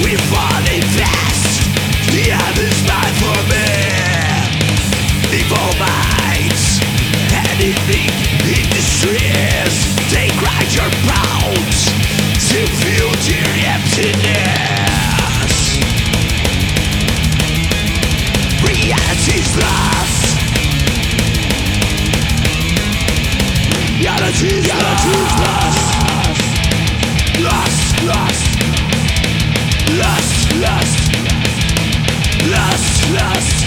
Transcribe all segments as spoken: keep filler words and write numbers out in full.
we're falling fast. The other's mine for me. Evil minds, anything in distress. They grind your bones to feel their emptiness. Reality's lost. Reality's lost. Lost, lost. Lost, lost. Lost, lost.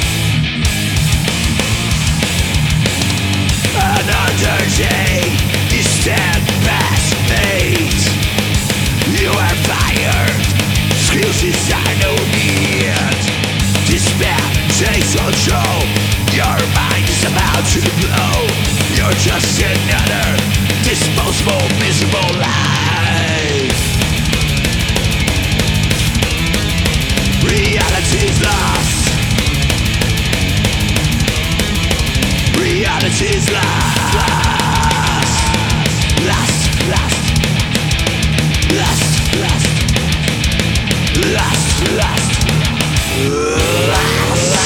Another day, you stand past fate. You are fired. Excuses are no need. Despair takes control. Your mind is about to blow. You're just another disposable, miserable life. Reality's lost. Reality's lost. Lost, lost. Lost, lost. Lost, lost. Lost.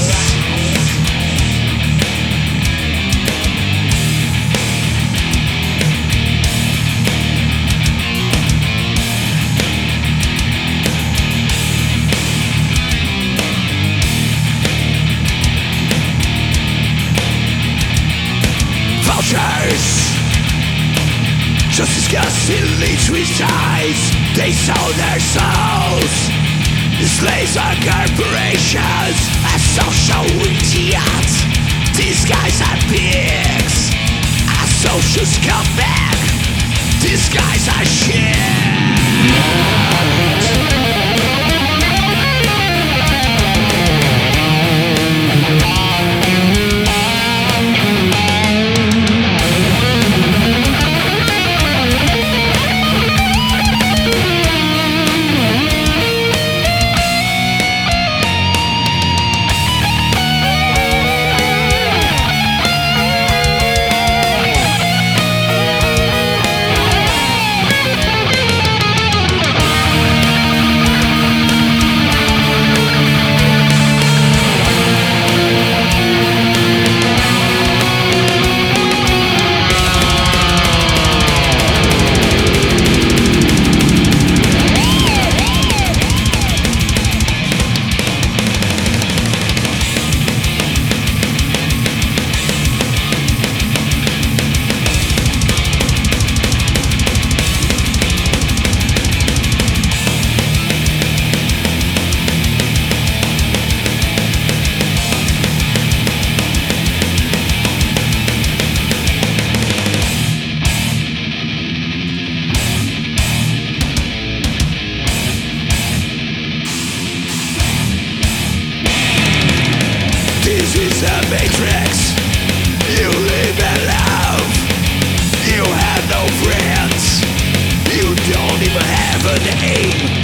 Vultures, just disgustingly twist ties. They sold their souls. The slaves are corporations, a social idiots. These guys are pigs, a social scumbag. These guys are shit. This is a matrix. You live and love. You have no friends. You don't even have a name.